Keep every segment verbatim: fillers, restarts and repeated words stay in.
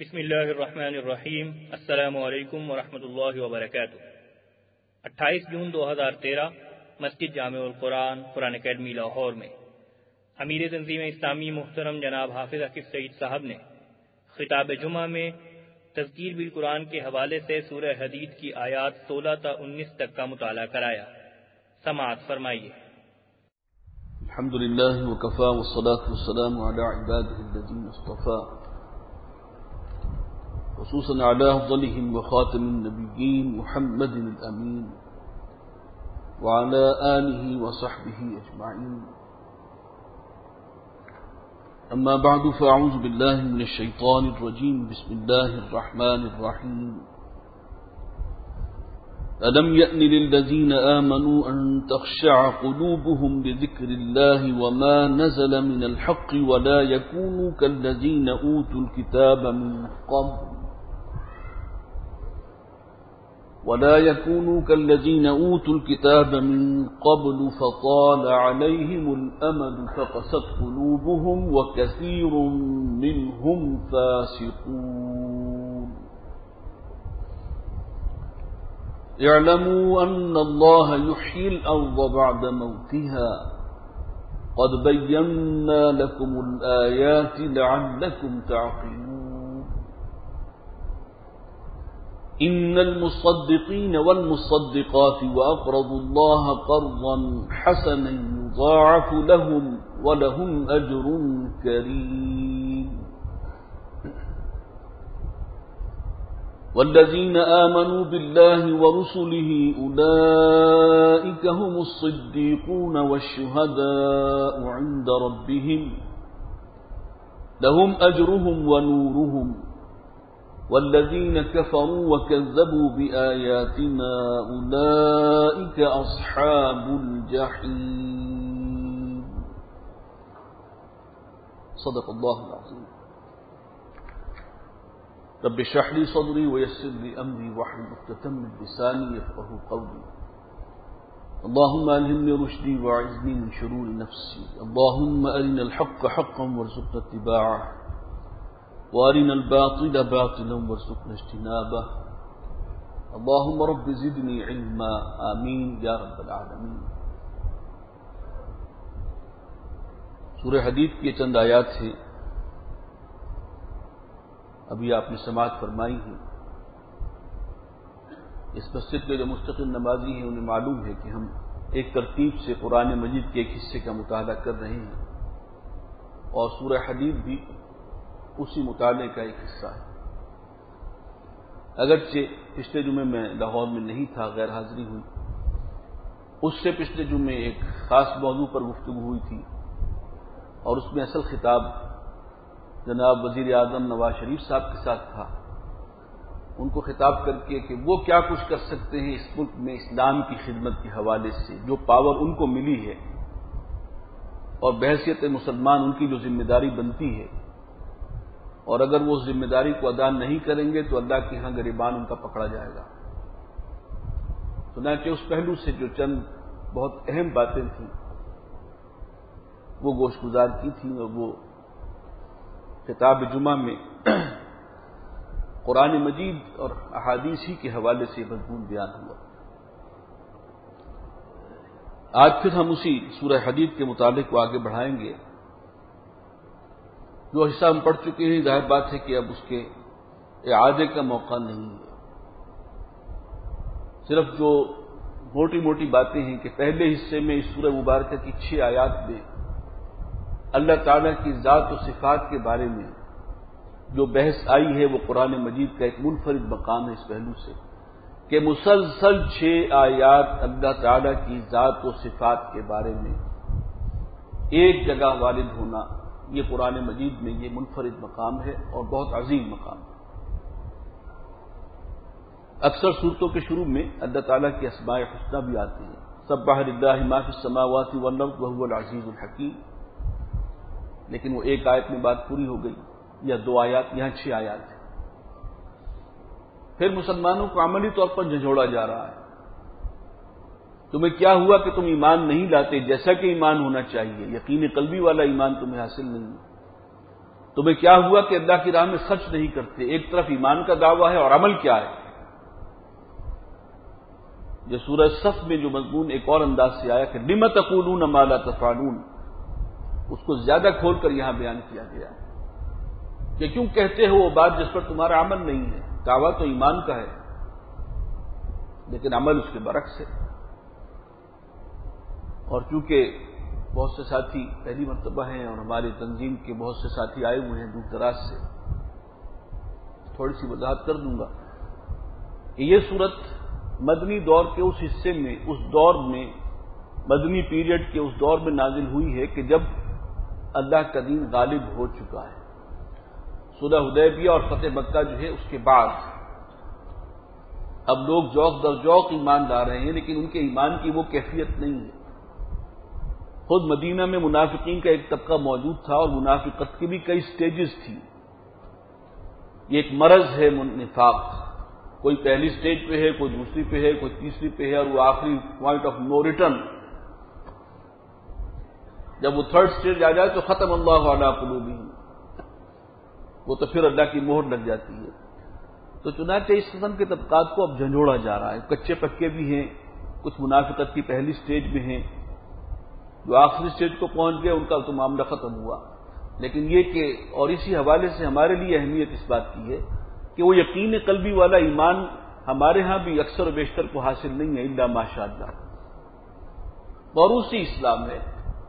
بسم اللہ الرحمن الرحیم۔ السلام علیکم ورحمۃ اللہ وبرکاتہ۔ اٹھائیس جون دو ہزار تیرہ مسجد جامع القرآن قرآن اکیڈمی لاہور میں امیر تنظیم اسلامی محترم جناب حافظ عاقب سعید صاحب نے خطاب جمعہ میں تذکیر بالقرآن کے حوالے سے سورہ حدید کی آیات سولہ تا انیس تک کا مطالعہ کرایا۔ سماعت فرمائیے۔ الحمد للہ وکفا والصلاة والسلام علی عباده الذین اصطفى خصوصا على أفضلهم وخاتم النبيين محمد الأمين وعلى آله وصحبه أجمعين. أما بعد فأعوذ بالله من الشيطان الرجيم. بسم الله الرحمن الرحيم. ألم يأن للذين آمنوا أن تخشع قلوبهم لذكر الله وما نزل من الحق ولا يكونوا كالذين أوتوا الكتاب من قبل ولا يكونوا كالذين أوتوا الكتاب من قبل فطال عليهم الأمد فقست قلوبهم وكثير منهم فاسقون. اعلموا أن الله يحيي الأرض بعد موتها قد بينا لكم الآيات لعلكم تعقلون. إن المصدقين والمصدقات وأقرضوا الله قرضا حسنا يضاعف لهم ولهم أجر كريم. والذين آمنوا بالله ورسله أولئك هم الصديقون والشهداء عند ربهم لهم أجرهم ونورهم. والذين كفروا وكذبوا بآياتنا أولئك أصحاب الجحيم. صدق الله العظيم. رب اشرح لي صدري ويسر لي أمري واحلل عقدة من لساني يفقهوا قولي. اللهم ألهمني رشدي وأعذني من شرور نفسي. اللهم أرنا الحق حقا وارزقنا اتباعه وارنا الباطل باطلا وارزقنا اجتنابه. اللهم رب زدني علما. آمین یا رب العالمین. سورہ حدید کی چند آیات ہیں، ابھی آپ نے سماعت فرمائی ہے. اس مسجد کے جو مستقل نمازی ہیں انہیں معلوم ہے کہ ہم ایک ترتیب سے قرآن مجید کے ایک حصے کا مطالعہ کر رہے ہیں، اور سورہ حدید بھی اسی مطالعے کا ایک حصہ ہے. اگرچہ پچھلے جمعے میں لاہور میں نہیں تھا، غیر حاضری ہوئی. اس سے پچھلے جمعے ایک خاص موضوع پر گفتگو ہوئی تھی، اور اس میں اصل خطاب جناب وزیر اعظم نواز شریف صاحب کے ساتھ تھا. ان کو خطاب کر کے کہ وہ کیا کچھ کر سکتے ہیں اس ملک میں اسلام کی خدمت کے حوالے سے، جو پاور ان کو ملی ہے اور بحیثیت مسلمان ان کی جو ذمہ داری بنتی ہے، اور اگر وہ اس ذمہ داری کو ادا نہیں کریں گے تو اللہ کے ہاں گریبان ان کا پکڑا جائے گا. چنانچہ اس پہلو سے جو چند بہت اہم باتیں تھیں وہ گوش گزار کی تھیں، اور وہ خطاب جمعہ میں قرآن مجید اور احادیث ہی کے حوالے سے مضمون بیان ہوا. آج پھر ہم اسی سورہ حدید کے متعلق کو آگے بڑھائیں گے. جو حصہ ہم پڑھ چکے ہیں، ظاہر بات ہے کہ اب اس کے اعادے کا موقع نہیں ہے. صرف جو موٹی موٹی باتیں ہیں کہ پہلے حصے میں اس سورہ مبارکہ کی چھ آیات میں اللہ تعالیٰ کی ذات و صفات کے بارے میں جو بحث آئی ہے وہ قرآن مجید کا ایک منفرد مقام ہے اس پہلو سے کہ مسلسل چھ آیات اللہ تعالیٰ کی ذات و صفات کے بارے میں ایک جگہ وارد ہونا، یہ قرآن مجید میں یہ منفرد مقام ہے اور بہت عظیم مقام ہے. اکثر صورتوں کے شروع میں اللہ تعالیٰ کے اسماء حسنہ بھی آتے ہیں. سبح للہ ما فی السماوات والارض وہو العزیز الحکیم، لیکن وہ ایک آیت میں بات پوری ہو گئی، یا دو آیات، یہاں چھ آیات ہیں. پھر مسلمانوں کو عملی طور پر جھنجھوڑا جا رہا ہے. تمہیں کیا ہوا کہ تم ایمان نہیں لاتے جیسا کہ ایمان ہونا چاہیے؟ یقین قلبی والا ایمان تمہیں حاصل نہیں. تمہیں کیا ہوا کہ اللہ کی راہ میں خرچ نہیں کرتے؟ ایک طرف ایمان کا دعویٰ ہے اور عمل کیا ہے؟ یہ سورہ صف میں جو مضمون ایک اور انداز سے آیا کہ لم تقولون ما لا تفعلون، اس کو زیادہ کھول کر یہاں بیان کیا گیا کہ کیوں کہتے ہو وہ بات جس پر تمہارا عمل نہیں ہے؟ دعویٰ تو ایمان کا ہے لیکن عمل اس کے برعکس ہے۔ اور چونکہ بہت سے ساتھی پہلی مرتبہ ہیں اور ہماری تنظیم کے بہت سے ساتھی آئے ہوئے ہیں دور دراز سے، تھوڑی سی وضاحت کر دوں گا کہ یہ صورت مدنی دور کے اس حصے میں، اس دور میں، مدنی پیریڈ کے اس دور میں نازل ہوئی ہے کہ جب اللہ کا دین غالب ہو چکا ہے۔ صلح حدیبیہ اور فتح مکہ جو ہے اس کے بعد اب لوگ ذوق در ذوق ایمان لا رہے ہیں، لیکن ان کے ایمان کی وہ کیفیت نہیں ہے۔ خود مدینہ میں منافقین کا ایک طبقہ موجود تھا اور منافقت کی بھی کئی سٹیجز تھی۔ یہ ایک مرض ہے نفاق، کوئی پہلی سٹیج پہ ہے، کوئی دوسری پہ ہے، کوئی تیسری پہ ہے، اور وہ آخری پوائنٹ آف نو ریٹرن، جب وہ تھرڈ سٹیج آ جائے تو ختم اللہ علی قلوبہم، وہ تو پھر اللہ کی مہر لگ جاتی ہے۔ تو چنانچہ اس قسم کے طبقات کو اب جھنجھوڑا جا رہا ہے، کچے پکے بھی ہیں، کچھ منافقت کی پہلی سٹیج میں ہیں، جو آخری سٹیج کو پہنچ گئے ان کا تو معاملہ ختم ہوا۔ لیکن یہ کہ اور اسی حوالے سے ہمارے لیے اہمیت اس بات کی ہے کہ وہ یقین قلبی والا ایمان ہمارے ہاں بھی اکثر و بیشتر کو حاصل نہیں ہے، الا ماشاء اللہ۔ موروثی اسلام ہے،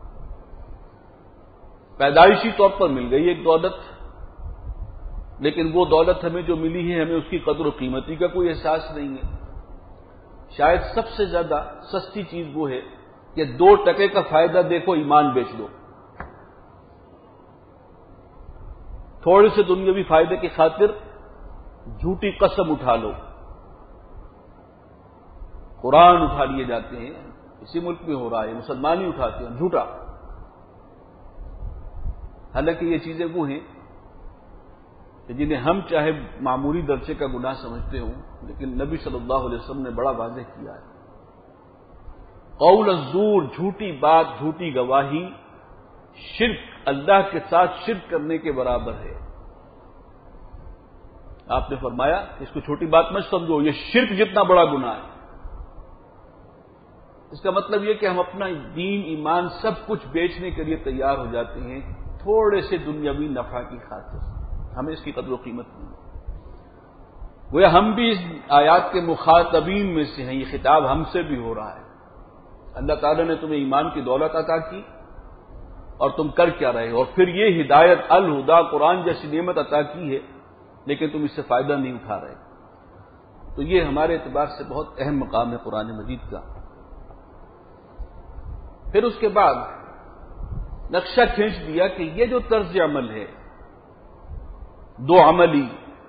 پیدائشی طور پر مل گئی ایک دولت، لیکن وہ دولت ہمیں جو ملی ہے ہمیں اس کی قدر و قیمتی کا کوئی احساس نہیں ہے۔ شاید سب سے زیادہ سستی چیز وہ ہے کہ دو ٹکے کا فائدہ دیکھو ایمان بیچ دو، تھوڑے سے دنیاوی فائدے کی خاطر جھوٹی قسم اٹھا لو، قرآن اٹھا لیے جاتے ہیں، اسی ملک میں ہو رہا ہے، مسلمان ہی اٹھاتے ہیں جھوٹا۔ حالانکہ یہ چیزیں وہ ہیں کہ جنہیں ہم چاہے معمولی درجے کا گناہ سمجھتے ہوں، لیکن نبی صلی اللہ علیہ وسلم نے بڑا واضح کیا ہے۔ قول الزور، جھوٹی بات، جھوٹی گواہی، شرک، اللہ کے ساتھ شرک کرنے کے برابر ہے۔ آپ نے فرمایا کہ اس کو چھوٹی بات مت سمجھو، یہ شرک جتنا بڑا گناہ ہے۔ اس کا مطلب یہ کہ ہم اپنا دین، ایمان، سب کچھ بیچنے کے لیے تیار ہو جاتے ہیں تھوڑے سے دنیاوی نفع کی خاطر، ہمیں اس کی قدر و قیمت نہیں۔ گویا ہم بھی اس آیات کے مخاطبین میں سے ہیں، یہ خطاب ہم سے بھی ہو رہا ہے۔ اللہ تعالیٰ نے تمہیں ایمان کی دولت عطا کی اور تم کر کیا رہے ہو، اور پھر یہ ہدایت الہدا قرآن جیسی نعمت عطا کی ہے لیکن تم اس سے فائدہ نہیں اٹھا رہے۔ تو یہ ہمارے اعتبار سے بہت اہم مقام ہے قرآن مجید کا۔ پھر اس کے بعد نقشہ کھینچ دیا کہ یہ جو طرز عمل ہے، دو عملی،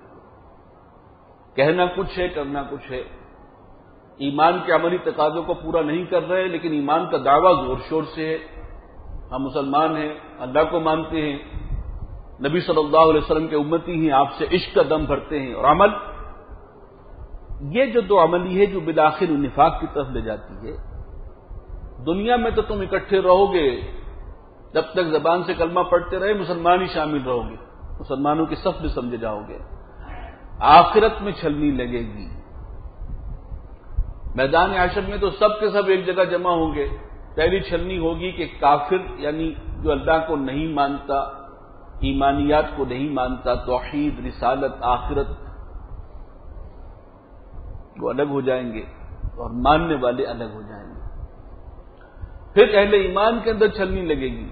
کہنا کچھ ہے کرنا کچھ ہے، ایمان کے عملی تقاضوں کو پورا نہیں کر رہے لیکن ایمان کا دعویٰ زور شور سے ہے، ہم مسلمان ہیں، اللہ کو مانتے ہیں، نبی صلی اللہ علیہ وسلم کے امتی ہیں، آپ سے عشق کا دم بھرتے ہیں، اور عمل، یہ جو دو عملی ہے جو بالآخر نفاق کی طرف لے جاتی ہے۔ دنیا میں تو تم اکٹھے رہو گے، جب تک زبان سے کلمہ پڑھتے رہے مسلمان ہی شامل رہو گے، مسلمانوں کی صف میں سمجھے جاؤ گے، آخرت میں چھلنی لگے گی، میدان حشر میں تو سب کے سب ایک جگہ جمع ہوں گے۔ پہلی چھلنی ہوگی کہ کافر، یعنی جو اللہ کو نہیں مانتا، ایمانیات کو نہیں مانتا، توحید، رسالت، آخرت، وہ الگ ہو جائیں گے اور ماننے والے الگ ہو جائیں گے۔ پھر اہل ایمان کے اندر چھلنی لگے گی،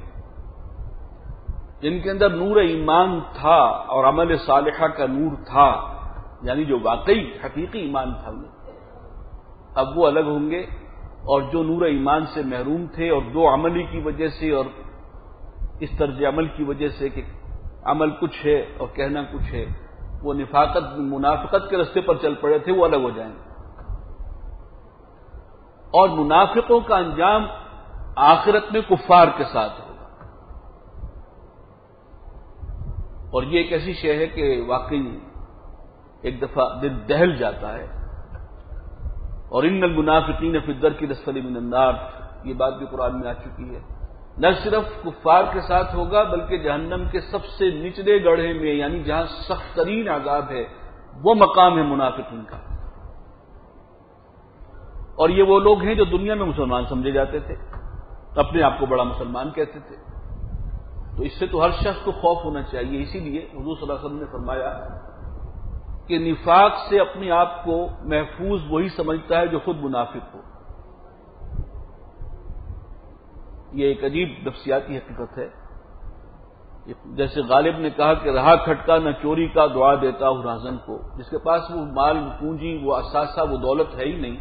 جن کے اندر نور ایمان تھا اور عمل صالحہ کا نور تھا، یعنی جو واقعی حقیقی ایمان تھا انہیں، اب وہ الگ ہوں گے، اور جو نور ایمان سے محروم تھے اور دو عملی کی وجہ سے اور اس طرز عمل کی وجہ سے کہ عمل کچھ ہے اور کہنا کچھ ہے، وہ نفاقت منافقت کے راستے پر چل پڑے تھے، وہ الگ ہو جائیں گے۔ اور منافقوں کا انجام آخرت میں کفار کے ساتھ ہوگا، اور یہ ایک ایسی شے ہے کہ واقعی ایک دفعہ دل دہل جاتا ہے۔ اور ان المنافقین فی الدرک الاسفل من النار، یہ بات بھی قرآن میں آ چکی ہے نہ صرف کفار کے ساتھ ہوگا بلکہ جہنم کے سب سے نچلے گڑھے میں، یعنی جہاں سخت ترین عذاب ہے، وہ مقام ہے منافقین کا۔ اور یہ وہ لوگ ہیں جو دنیا میں مسلمان سمجھے جاتے تھے، اپنے آپ کو بڑا مسلمان کہتے تھے۔ تو اس سے تو ہر شخص کو خوف ہونا چاہیے۔ اسی لیے حضور صلی اللہ علیہ وسلم نے فرمایا کہ نفاق سے اپنے آپ کو محفوظ وہی سمجھتا ہے جو خود منافق ہو۔ یہ ایک عجیب نفسیاتی حقیقت ہے۔ جیسے غالب نے کہا کہ رہا کھٹکا نہ چوری کا، دعا دیتا ہوں راہزن کو۔ جس کے پاس وہ مال، وہ پونجی، وہ اثاثہ، وہ دولت ہے ہی نہیں،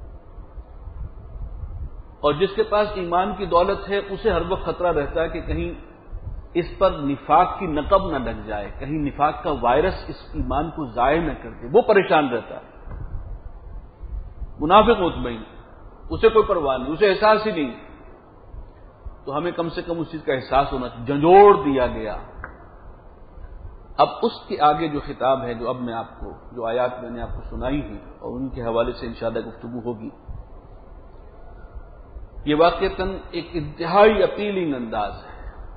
اور جس کے پاس ایمان کی دولت ہے، اسے ہر وقت خطرہ رہتا ہے کہ کہیں اس پر نفاق کی نقب نہ لگ جائے، کہیں نفاق کا وائرس اس ایمان کو ضائع نہ کر دے، وہ پریشان رہتا ہے۔ منافق مطمئن، اسے کوئی پرواہ نہیں، اسے احساس ہی نہیں۔ تو ہمیں کم سے کم اس چیز کا احساس ہونا چاہیے۔ جھنجھوڑ دیا گیا۔ اب اس کے آگے جو خطاب ہے، جو اب میں آپ کو، جو آیات میں نے آپ کو سنائی ہیں اور ان کے حوالے سے انشاءاللہ گفتگو ہوگی، یہ واقعتاً ایک انتہائی اپیلنگ انداز ہے،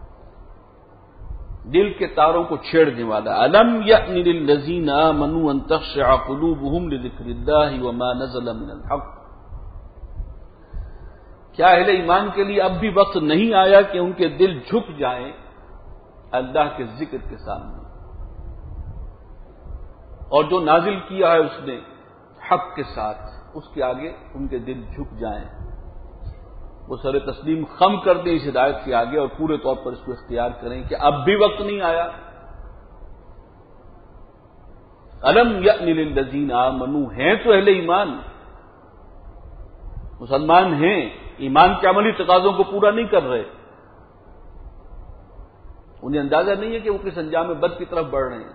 دل کے تاروں کو چھیڑنے والا۔ الم یأن للذین آمنوا ان تخشع قلوبهم لذکر اللہ وما نزل من الحق۔ کیا اہل ایمان کے لیے اب بھی وقت نہیں آیا کہ ان کے دل جھک جائیں اللہ کے ذکر کے سامنے، اور جو نازل کیا ہے اس نے حق کے ساتھ، اس کے آگے ان کے دل جھک جائیں، وہ سر تسلیم خم کر دیں اس ہدایت کے آگے اور پورے طور پر اس کو اختیار کریں کہ اب بھی وقت نہیں آیا۔ الم یأن للذین آمنوا، ہیں تو اہل ایمان، مسلمان ہیں، ایمان کے عملی تقاضوں کو پورا نہیں کر رہے، انہیں اندازہ نہیں ہے کہ وہ کس انجام بد کی طرف بڑھ رہے ہیں،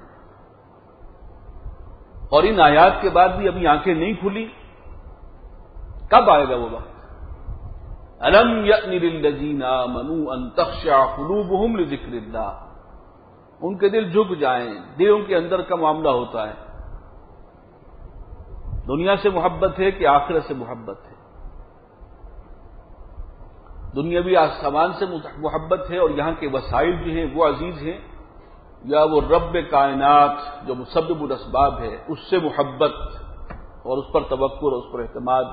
اور ان آیات کے بعد بھی ابھی آنکھیں نہیں کھلی۔ کب آئے گا وہ وقت؟ الم یأن للذین آمنوا ان تخشع قلوبهم لذکر اللہ، ان کے دل جھک جائیں۔ دلوں کے اندر کا معاملہ ہوتا ہے، دنیا سے محبت ہے کہ آخرت سے محبت ہے، دنیاوی سامان سے محبت ہے اور یہاں کے وسائل جو ہیں وہ عزیز ہیں، یا وہ رب کائنات جو مسبب الاسباب ہے اس سے محبت اور اس پر توکل اور اس پر اعتماد۔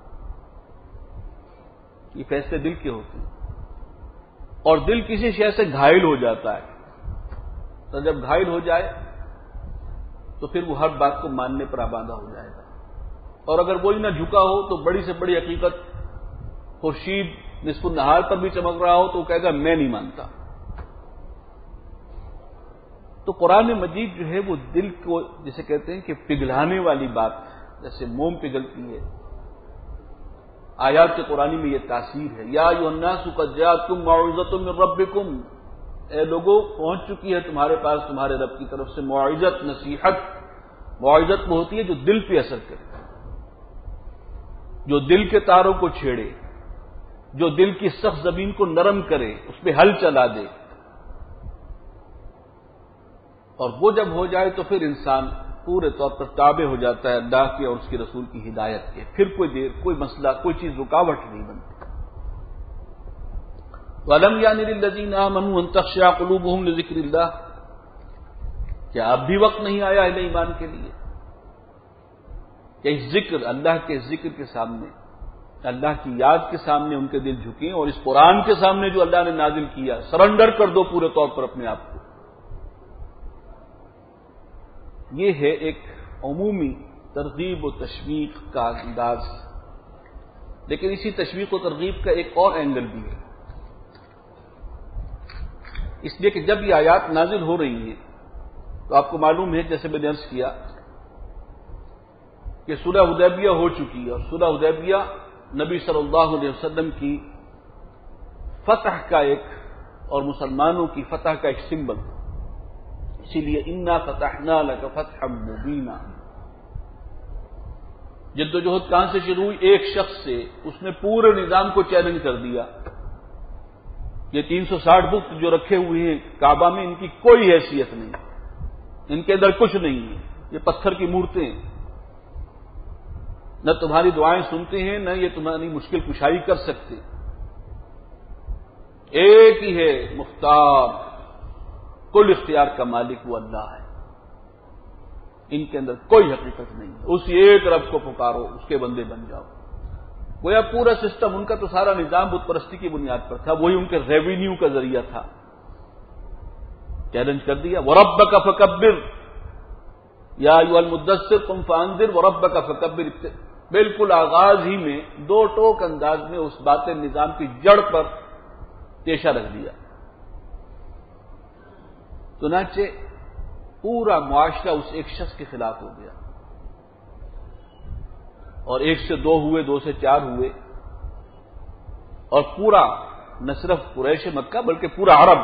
یہ فیصلے دل کے ہوتے ہیں، اور دل کسی شے سے گھائل ہو جاتا ہے، تو جب گھائل ہو جائے تو پھر وہ ہر بات کو ماننے پر آبادہ ہو جائے گا، اور اگر وہی نہ جھکا ہو تو بڑی سے بڑی حقیقت خورشید نصف النہار پر بھی چمک رہا ہو تو وہ کہے گا میں نہیں مانتا۔ تو قرآن مجید جو ہے وہ دل کو جسے کہتے ہیں کہ پگھلانے والی بات، جیسے موم پگھلتی ہے، آیات قرآنی میں یہ تاثیر ہے۔ یا ایھا الناس قد جاءتکم موعظۃ من ربکم، اے لوگوں پہنچ چکی ہے تمہارے پاس تمہارے رب کی طرف سے موعظت، نصیحت۔ موعظت وہ ہوتی ہے جو دل پہ اثر کرے، جو دل کے تاروں کو چھیڑے، جو دل کی سخت زمین کو نرم کرے، اس پہ ہل چلا دے، اور وہ جب ہو جائے تو پھر انسان پورے طور پر تابع ہو جاتا ہے اللہ کے اور اس کے رسول کی ہدایت کے، پھر کوئی دیر کوئی مسئلہ کوئی چیز رکاوٹ نہیں بنتی۔ وَأَلَمْ يَأْنِ لِلَّذِينَ آمَنُوا أَن تَخْشَعَ قُلُوبُهُمْ لِذِكْرِ اللَّهِ، کیا اب بھی وقت نہیں آیا اہل ایمان کے لیے کہ اس ذکر، اللہ کے ذکر کے سامنے، اللہ کی یاد کے سامنے ان کے دل جھکیں، اور اس قرآن کے سامنے جو اللہ نے نازل کیا سرنڈر کر دو پورے طور پر اپنے آپ کو۔ یہ ہے ایک عمومی ترغیب و تشویق کا انداز، لیکن اسی تشویق و ترغیب کا ایک اور اینگل بھی ہے، اس لیے کہ جب یہ آیات نازل ہو رہی ہیں تو آپ کو معلوم ہے جیسے میں نے عرض کیا کہ صلح حدیبیہ ہو چکی ہے، اور صلح حدیبیہ نبی صلی اللہ علیہ وسلم کی فتح کا ایک اور مسلمانوں کی فتح کا ایک سمبل، اسی لیے انا فتحنا لک فتحا مبینا۔ جد و جہد کہاں سے شروع ہوئی؟ ایک شخص سے، اس نے پورے نظام کو چیلنج کر دیا۔ یہ تین سو ساٹھ بت جو رکھے ہوئے ہیں کعبہ میں، ان کی کوئی حیثیت نہیں، ان کے اندر کچھ نہیں ہے، یہ پتھر کی مورتیں ہیں، نہ تمہاری دعائیں سنتے ہیں، نہ یہ تمہاری مشکل کشائی کر سکتے، ایک ہی ہے مختار، کل اختیار کا مالک وہ اللہ ہے، ان کے اندر کوئی حقیقت نہیں ہے، اسی ایک رب کو پکارو، اس کے بندے بن جاؤ۔ گویا پورا سسٹم ان کا تو سارا نظام بت پرستی کی بنیاد پر تھا، وہی ان کے ریونیو کا ذریعہ تھا۔ چیلنج کر دیا، وَرَبَّكَ فَكَبِّرْ یا ایھا المدثر قم فانذر وَرَبَّكَ فَكَبِّرْ، بالکل آغاز ہی میں دو ٹوک انداز میں اس باطل نظام کی جڑ پر تیشہ رکھ دیا۔ چنانچہ پورا معاشرہ اس ایک شخص کے خلاف ہو گیا، اور ایک سے دو ہوئے، دو سے چار ہوئے، اور پورا نہ صرف قریش مکہ بلکہ پورا عرب،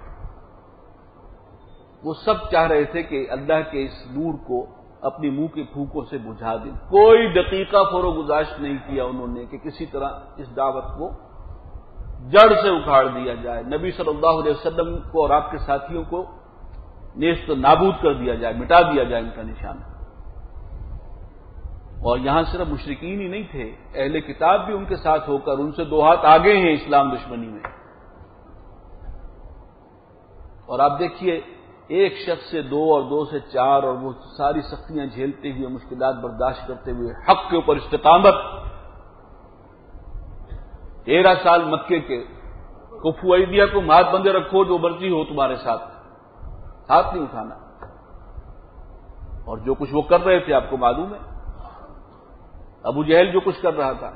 وہ سب چاہ رہے تھے کہ اللہ کے اس نور کو اپنی منہ کی پھونکوں سے بجھا دیں۔ کوئی دقیقہ فروغ گزاشت نہیں کیا انہوں نے کہ کسی طرح اس دعوت کو جڑ سے اکھاڑ دیا جائے، نبی صلی اللہ علیہ وسلم کو اور آپ کے ساتھیوں کو نیست و نابود کر دیا جائے، مٹا دیا جائے ان کا نشان۔ اور یہاں صرف مشرکین ہی نہیں تھے، اہل کتاب بھی ان کے ساتھ ہو کر ان سے دو ہاتھ آگے ہیں اسلام دشمنی میں۔ اور آپ دیکھیے ایک شخص سے دو اور دو سے چار، اور وہ ساری سختیاں جھیلتے ہوئے، مشکلات برداشت کرتے ہوئے حق کے اوپر استقامت۔ تیرہ سال مکے کے، کفو ایدیا کو ہاتھ بندے رکھو، جو مرضی ہو تمہارے ساتھ، ہاتھ نہیں اٹھانا۔ اور جو کچھ وہ کر رہے تھے آپ کو معلوم ہے، ابو جہل جو کچھ کر رہا تھا،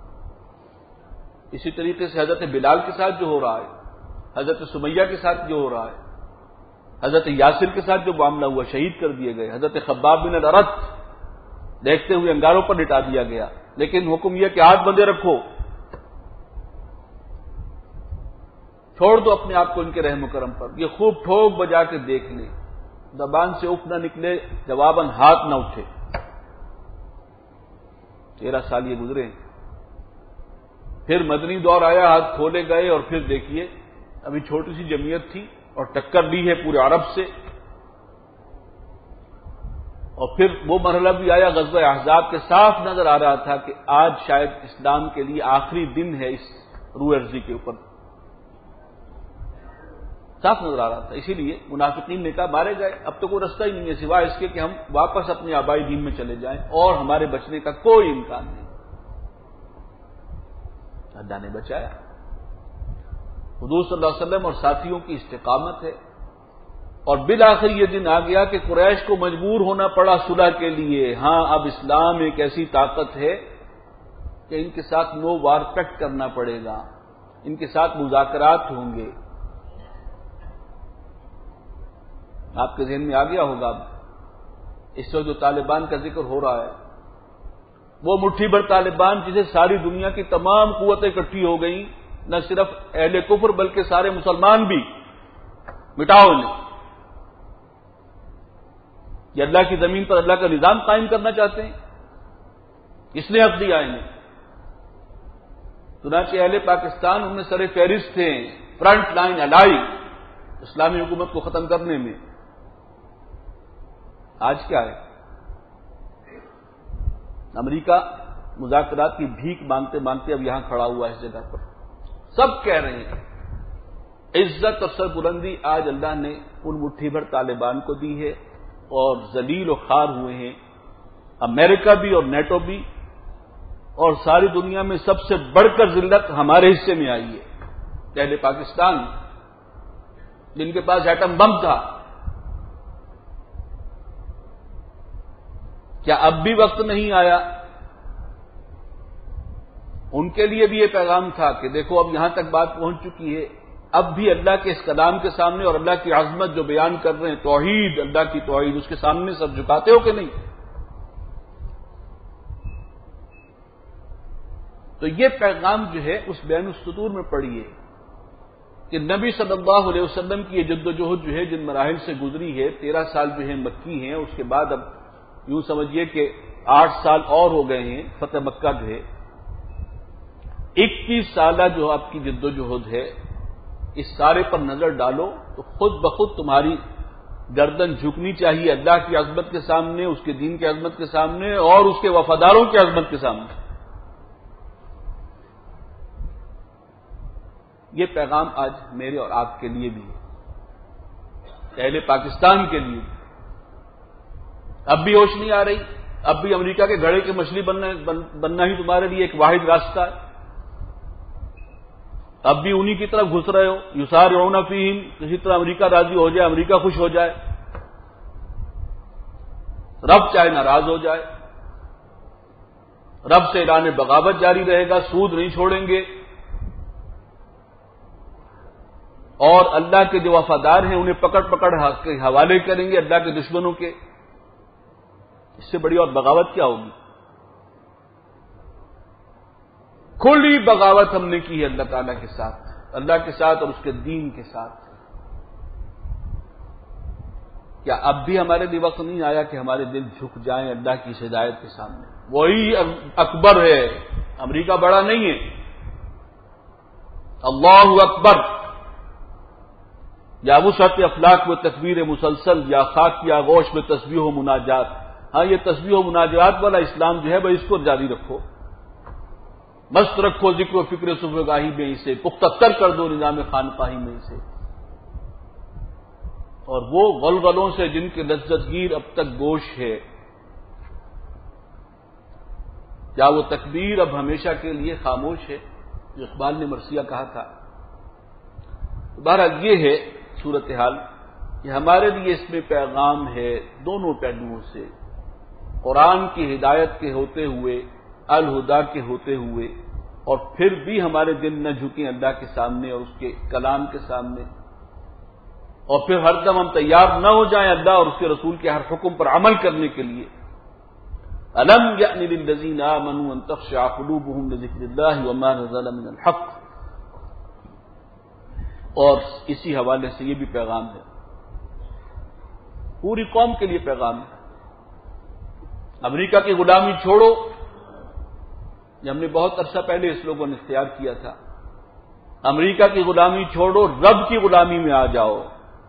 اسی طریقے سے حضرت بلال کے ساتھ جو ہو رہا ہے، حضرت سمیہ کے ساتھ جو ہو رہا ہے، حضرت یاسر کے ساتھ جو معاملہ ہوا، شہید کر دیے گئے، حضرت خباب بن الارت دیکھتے ہوئے انگاروں پر لٹا دیا گیا، لیکن حکم یہ کہ ہاتھ بندے رکھو، چھوڑ دو اپنے آپ کو ان کے رحم و کرم پر۔ یہ خوب ٹھوک بجا کے دیکھ لیں، زبان سے اف نہ نکلے، جواباً ہاتھ نہ اٹھے۔ تیرہ سال یہ گزرے، پھر مدنی دور آیا، ہاتھ کھولے گئے، اور پھر دیکھیے ابھی چھوٹی سی جمعیت تھی اور ٹکر لی ہے پورے عرب سے۔ اور پھر وہ مرحلہ بھی آیا غزوہ احزاب کے، صاف نظر آ رہا تھا کہ آج شاید اسلام کے لیے آخری دن ہے اس روح ارضی کے اوپر، صاف نظر آ رہا تھا۔ اسی لیے منافقین نے کہا مارے گئے، اب تو کوئی رستہ ہی نہیں ہے سوائے اس کے کہ ہم واپس اپنے آبائی دین میں چلے جائیں، اور ہمارے بچنے کا کوئی امکان نہیں۔ اللہ نے بچایا، حضور صلی اللہ علیہ وسلم اور ساتھیوں کی استقامت ہے، اور بالآخر یہ دن آ گیا کہ قریش کو مجبور ہونا پڑا صلح کے لیے۔ ہاں اب اسلام ایک ایسی طاقت ہے کہ ان کے ساتھ نو وار پیکٹ کرنا پڑے گا، ان کے ساتھ مذاکرات ہوں گے۔ آپ کے ذہن میں آ گیا ہوگا اس وقت جو طالبان کا ذکر ہو رہا ہے، وہ مٹھی بھر طالبان جسے ساری دنیا کی تمام قوتیں اکٹھی ہو گئیں، نہ صرف اہل کفر بلکہ سارے مسلمان بھی، مٹاؤ انہیں۔ یہ اللہ کی زمین پر اللہ کا نظام قائم کرنا چاہتے ہیں، اس نے حق دیا انہیں۔ چنانچہ اہل پاکستان ان میں سر فہرست تھے، فرنٹ لائن الائی اسلامی حکومت کو ختم کرنے میں۔ آج کیا ہے؟ امریکہ مذاکرات کی بھیک مانگتے مانگتے اب یہاں کھڑا ہوا ہے اس جگہ پر۔ سب کہہ رہے ہیں عزت اور سربلندی آج اللہ نے ان مٹھی بھر طالبان کو دی ہے، اور ذلیل و خوار ہوئے ہیں امریکہ بھی اور نیٹو بھی، اور ساری دنیا میں سب سے بڑھ کر ذلت ہمارے حصے میں آئی ہے۔ اہل پاکستان جن کے پاس ایٹم بم تھا، کیا اب بھی وقت نہیں آیا؟ ان کے لیے بھی یہ پیغام تھا کہ دیکھو اب یہاں تک بات پہنچ چکی ہے، اب بھی اللہ کے اس کلام کے سامنے اور اللہ کی عظمت جو بیان کر رہے ہیں، توحید، اللہ کی توحید، اس کے سامنے سب جھکاتے ہو کہ نہیں؟ تو یہ پیغام جو ہے اس بین السطور میں پڑھیے کہ نبی صلی اللہ علیہ وسلم کی یہ جد و جہد جو ہے جن مراحل سے گزری ہے، تیرہ سال جو ہے مکی ہیں، اس کے بعد اب یوں سمجھیے کہ آٹھ سال اور ہو گئے ہیں فتح مکہ جو ہے، اکیس سالہ جو آپ کی جد و جہد ہے، اس سارے پر نظر ڈالو تو خود بخود تمہاری گردن جھکنی چاہیے اللہ کی عظمت کے سامنے، اس کے دین کی عظمت کے سامنے، اور اس کے وفاداروں کی عظمت کے سامنے۔ یہ پیغام آج میرے اور آپ کے لیے بھی ہے، اہل پاکستان کے لیے بھی۔ اب بھی ہوش نہیں آ رہی؟ اب بھی امریکہ کے گھڑے کی مچھلی بننا بننا ہی تمہارے لیے ایک واحد راستہ ہے؟ اب بھی انہی کی طرف گھس رہے ہو؟ یسارعون فیہم، کسی طرح امریکہ راضی ہو جائے، امریکہ خوش ہو جائے، رب چاہے ناراض ہو جائے، رب سے اعلان بغاوت جاری رہے گا، سود نہیں چھوڑیں گے، اور اللہ کے جو وفادار ہیں انہیں پکڑ پکڑ کے حوالے کریں گے اللہ کے دشمنوں کے۔ اس سے بڑی اور بغاوت کیا ہوگی؟ کھلی بغاوت ہم نے کی ہے اللہ تعالیٰ کے ساتھ، اللہ کے ساتھ اور اس کے دین کے ساتھ۔ کیا اب بھی ہمارے لیے وقت نہیں آیا کہ ہمارے دل جھک جائیں اللہ کی ہدایت کے سامنے؟ وہی اکبر ہے، امریکہ بڑا نہیں ہے۔ اللہ اکبر، یا وسعت افلاک میں تکبیر مسلسل، یا خاک کی آغوش میں تسبیح و مناجات۔ ہاں، یہ تسبیح و مناجات والا اسلام جو ہے بھائی، اس کو جاری رکھو، مست رکھو ذکر و فکر صبح گاہی میں اسے، پختہ تر کر دو نظام خانقاہی میں اسے۔ اور وہ غلغلوں سے جن کے لذت گیر اب تک گوش ہے، کیا وہ تکبیر اب ہمیشہ کے لیے خاموش ہے؟ جو اقبال نے مرثیہ کہا تھا۔ بہرحال یہ ہے صورتحال کہ ہمارے لیے اس میں پیغام ہے دونوں پہلوؤں سے، قرآن کی ہدایت کے ہوتے ہوئے، الہدا کے ہوتے ہوئے، اور پھر بھی ہمارے دل نہ جھکیں اللہ کے سامنے اور اس کے کلام کے سامنے، اور پھر ہر دم ہم تیار نہ ہو جائیں اللہ اور اس کے رسول کے ہر حکم پر عمل کرنے کے لیے۔ أَلَمْ يَأْنِ لِلَّذِينَ آمَنُوا أَن تَخْشَعَ قُلُوبُهُمْ لِذِكْرِ اللَّهِ وَمَا نَزَلَ مِنَ الْحَقِّ۔ اور اسی حوالے سے یہ بھی پیغام ہے، پوری قوم کے لیے پیغام ہے۔ امریکہ کی غلامی چھوڑو، یہ ہم نے بہت عرصہ پہلے اس لوگوں نے اختیار کیا تھا۔ امریکہ کی غلامی چھوڑو، رب کی غلامی میں آ جاؤ،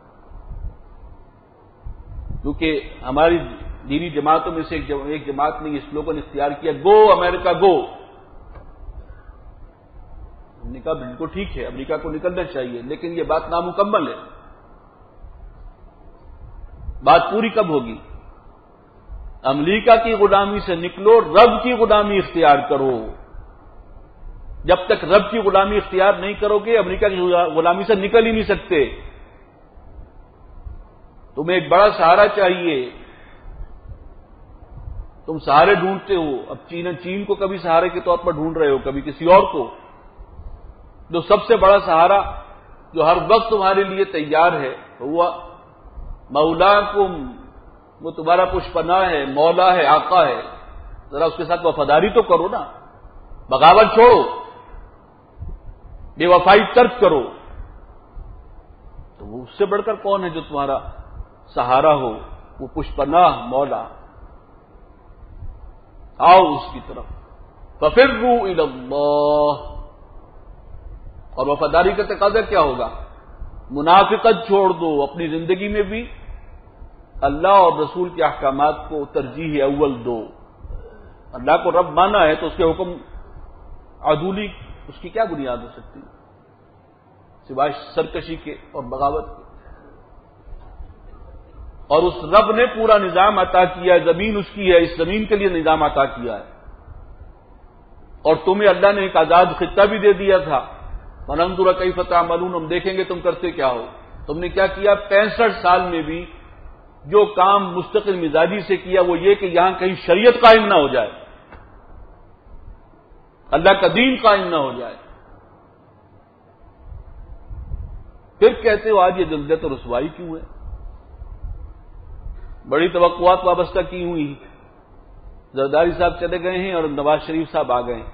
کیونکہ ہماری دینی جماعتوں میں سے ایک جماعت نے اس لوگوں نے اختیار کیا، گو امریکہ گو۔ ہم نے کہا بالکل ٹھیک ہے، امریکہ کو نکلنا چاہیے، لیکن یہ بات نامکمل ہے۔ بات پوری کب ہوگی؟ امریکہ کی غلامی سے نکلو، رب کی غلامی اختیار کرو۔ جب تک رب کی غلامی اختیار نہیں کرو گے، امریکہ کی غلامی سے نکل ہی نہیں سکتے۔ تمہیں ایک بڑا سہارا چاہیے، تم سہارے ڈھونڈتے ہو، اب چین چین کو کبھی سہارے کے طور پر ڈھونڈ رہے ہو، کبھی کسی اور کو۔ جو سب سے بڑا سہارا جو ہر وقت تمہارے لیے تیار ہے وہ مولاکم، وہ تمہارا پشپناہ ہے، مولا ہے، آقا ہے۔ ذرا اس کے ساتھ وفاداری تو کرو نا، بغاوت چھوڑو، بے وفائی ترک کرو۔ تو وہ اس سے بڑھ کر کون ہے جو تمہارا سہارا ہو؟ وہ پشپناہ مولا۔ آؤ اس کی طرف، ففروا الی اللہ۔ اور وفاداری کا تقاضا کیا ہوگا؟ منافقت چھوڑ دو، اپنی زندگی میں بھی اللہ اور رسول کے احکامات کو ترجیح اول دو۔ اللہ کو رب مانا ہے تو اس کے حکم عدولی اس کی کیا بنیاد ہو سکتی ہے سوائے سرکشی کے اور بغاوت کے؟ اور اس رب نے پورا نظام عطا کیا ہے، زمین اس کی ہے، اس زمین کے لیے نظام عطا کیا ہے، اور تمہیں اللہ نے ایک آزاد خطہ بھی دے دیا تھا۔ فَنَنظُرَ كَيْفَ تَعْمَلُونَ، ہم دیکھیں گے تم کرتے کیا ہو۔ تم نے کیا کیا؟ پینسٹھ سال میں بھی جو کام مستقل مزاجی سے کیا وہ یہ کہ یہاں کہیں شریعت قائم نہ ہو جائے، اللہ کا دین قائم نہ ہو جائے۔ پھر کہتے ہو آج یہ ذلت و رسوائی کیوں ہے؟ بڑی توقعات وابستہ کی ہوئی، زرداری صاحب چلے گئے ہیں اور نواز شریف صاحب آ گئے ہیں۔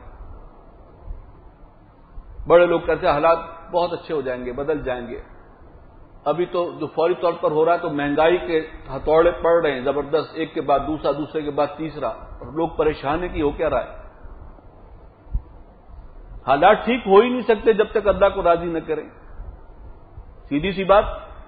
بڑے لوگ کہتے ہیں حالات بہت اچھے ہو جائیں گے، بدل جائیں گے۔ ابھی تو جو فوری طور پر ہو رہا ہے تو مہنگائی کے ہتھوڑے پڑ رہے ہیں زبردست، ایک کے بعد دوسرا، دوسرے کے بعد تیسرا، اور لوگ پریشان ہیں کہ ہو کیا رہا ہے۔ حالات ٹھیک ہو ہی نہیں سکتے جب تک اللہ کو راضی نہ کریں، سیدھی سی بات۔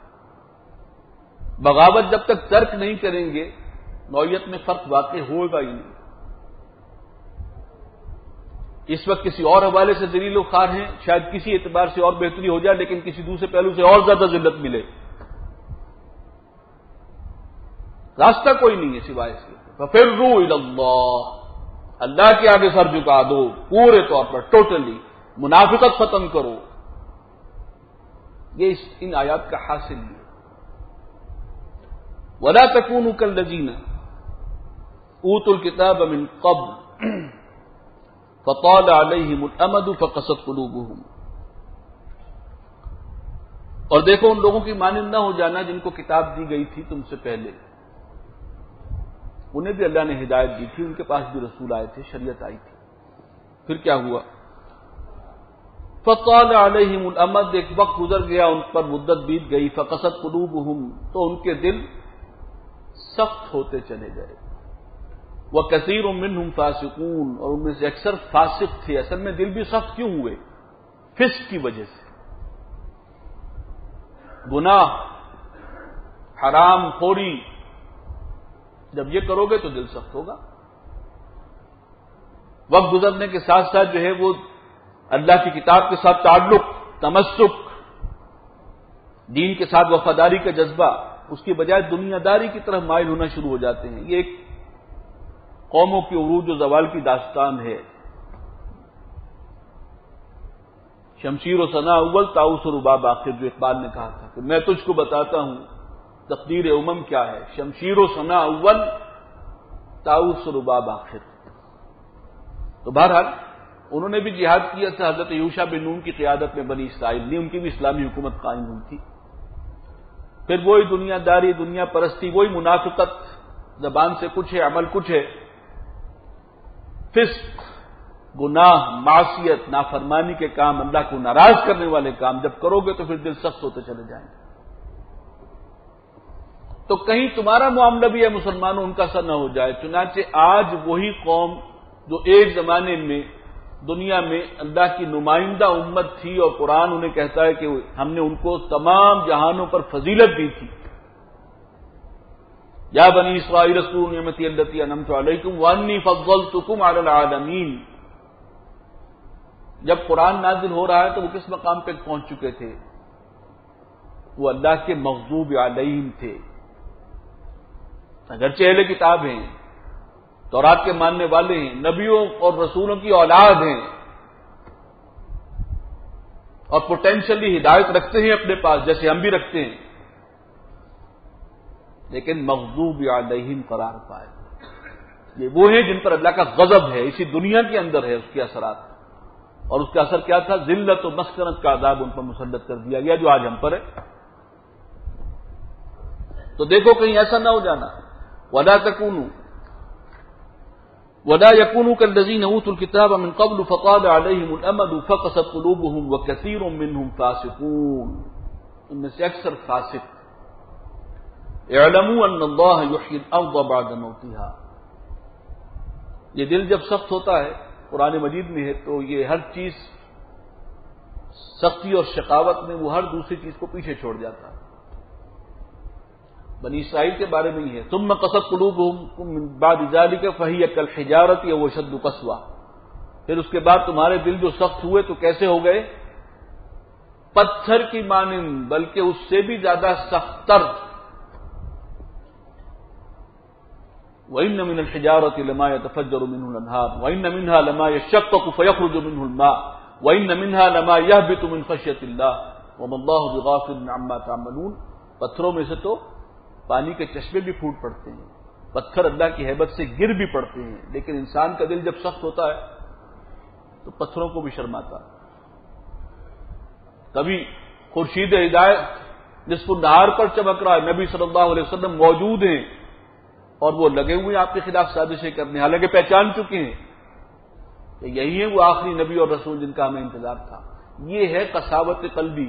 بغاوت جب تک ترک نہیں کریں گے نوعیت میں فرق واقع ہوگا ہی نہیں۔ اس وقت کسی اور حوالے سے ذلیل و خوار ہیں، شاید کسی اعتبار سے اور بہتری ہو جائے، لیکن کسی دوسرے پہلو سے اور زیادہ ذلت ملے، راستہ کوئی نہیں ہے سوائے اس کے۔ فَفِرُّوا إِلَى اللَّهِ، اللہ کے آگے سر جھکا دو پورے طور پر، ٹوٹلی، منافقت ختم کرو۔ یہ ان آیات کا حاصل ہے۔ وَلَا تَكُونُوا كَالَّذِينَ أُوتُوا الْكِتَابَ مِنْ قَبْلُ فَطَالَ عَلَيْهِمُ الْأَمَدُ فَقَسَتْ قُلُوبُهُمْ، اور دیکھو ان لوگوں کی مانند نہ ہو جانا جن کو کتاب دی گئی تھی تم سے پہلے، انہیں بھی اللہ نے ہدایت دی تھی، ان کے پاس بھی رسول آئے تھے، شریعت آئی تھی، پھر کیا ہوا؟ فَطَالَ عَلَيْهِمُ الْأَمَدُ، ایک وقت گزر گیا، ان پر مدت بیت گئی، فَقَسَتْ قُلُوبُهُمْ، تو ان کے دل سخت ہوتے چلے گئے، وَكَثِيرٌ مِّنْهُمْ فَاسِقُونَ، اور ان میں سے اکثر فاسق تھے۔ اصل میں دل بھی سخت کیوں ہوئے؟ فسق کی وجہ سے، گناہ، حرام خوری، جب یہ کرو گے تو دل سخت ہوگا۔ وقت گزرنے کے ساتھ ساتھ جو ہے وہ اللہ کی کتاب کے ساتھ تعلق، تمسک، دین کے ساتھ وفاداری کا جذبہ، اس کی بجائے دنیا داری کی طرف مائل ہونا شروع ہو جاتے ہیں۔ یہ ایک قوموں کی عروج و زوال کی داستان ہے۔ شمشیر و ثنا اول، طاؤس و رباب آخر، جو اقبال نے کہا تھا کہ میں تجھ کو بتاتا ہوں تقدیر امم کیا ہے، شمشیر و ثنا اول، طاؤس و رباب آخر۔ تو بہرحال انہوں نے بھی جہاد کیا تھا، حضرت یوشع بن نون کی قیادت میں بنی اسرائیل نے، ان کی بھی اسلامی حکومت قائم ہوئی تھی۔ پھر وہی دنیا داری، دنیا پرستی، وہی منافقت، زبان سے کچھ ہے، عمل کچھ ہے، فسق، گناہ، معصیت، نافرمانی کے کام، اللہ کو ناراض کرنے والے کام جب کرو گے تو پھر دل سخت ہوتے چلے جائیں گے۔ تو کہیں تمہارا معاملہ بھی ہے مسلمانوں ان کا سر نہ ہو جائے۔ چنانچہ آج وہی قوم جو ایک زمانے میں دنیا میں اللہ کی نمائندہ امت تھی، اور قرآن انہیں کہتا ہے کہ ہم نے ان کو تمام جہانوں پر فضیلت دی تھی، یا بنی اسرائیل اذکروا نعمتی التی انعمت علیکم وانی فضلتکم علی العالمین، جب قرآن نازل ہو رہا ہے تو وہ کس مقام پہ پہنچ چکے تھے؟ وہ اللہ کے مغضوب علیہم تھے۔ اگرچہ اہل کتاب ہیں، تورات کے ماننے والے ہیں، نبیوں اور رسولوں کی اولاد ہیں، اور پوٹینشلی ہدایت رکھتے ہیں اپنے پاس جیسے ہم بھی رکھتے ہیں، لیکن مغضوب علیہم قرار پائے۔ یہ وہ ہیں جن پر اللہ کا غضب ہے، اسی دنیا کے اندر ہے اس کے اثرات، اور اس کا اثر کیا تھا؟ ذلت و مسکنت کا عذاب ان پر مسلط کر دیا گیا، جو آج ہم پر ہے۔ تو دیکھو کہیں ایسا نہ ہو جانا، وَلَا تَكُونُوا وَلَا يَكُونُوا كَالَّذِينَ أُوتُوا الْكِتَابَ مِنْ قَبْلُ فَطَالَ عَلَيْهِمُ الْأَمَدُ فَقَسَتْ قُلُوبُهُمْ وَكَثِيرٌ مِّنْهُمْ فَاسِقُونَ، ان میں سے اکثر فاسق۔ اعلموا ان اللہ یحیی الارض بعد موتها، یہ دل جب سخت ہوتا ہے، قرآن مجید میں ہے، تو یہ ہر چیز سختی اور شقاوت میں وہ ہر دوسری چیز کو پیچھے چھوڑ جاتا ہے۔ بنی اسرائیل کے بارے میں ہی ہے، ثم قست قلوبهم من بعد ذلك فهي كالحجارة او اشد قسوة، پھر اس کے بعد تمہارے دل جو سخت ہوئے تو کیسے ہو گئے؟ پتھر کی مانند، بلکہ اس سے بھی زیادہ سخت تر۔ وَإِنَّ مِنَ الْحِجَارَةِ لَمَا يَتَفَجَّرُ مِنْهُ الْأَنْهَارُ وَإِنَّ مِنْهَا لَمَا يَشَّقَّقُ فَيَخْرُجُ مِنْهُ الْمَاءُ وَإِنَّ مِنْهَا لَمَا يَهْبِطُ مِنْ خَشْيَةِ اللَّهِ وَمَا اللَّهُ بِغَافِلٍ عَمَّا تَعْمَلُونَ، پتھروں میں سے تو پانی کے چشمے بھی پھوٹ پڑتے ہیں، پتھر اللہ کی ہیبت سے گر بھی پڑتے ہیں، لیکن انسان کا دل جب سخت ہوتا ہے تو پتھروں کو بھی شرم آتا ہے۔ کبھی خورشید ہدایت نصف النہار پر چمک رہا ہے، نبی صلی اللہ علیہ وسلم موجود ہیں اور وہ لگے ہوئے ہیں آپ کے خلاف سازشیں کرنے، حالانکہ پہچان چکے ہیں کہ یہی ہے وہ آخری نبی اور رسول جن کا ہمیں انتظار تھا۔ یہ ہے قساوت قلبی۔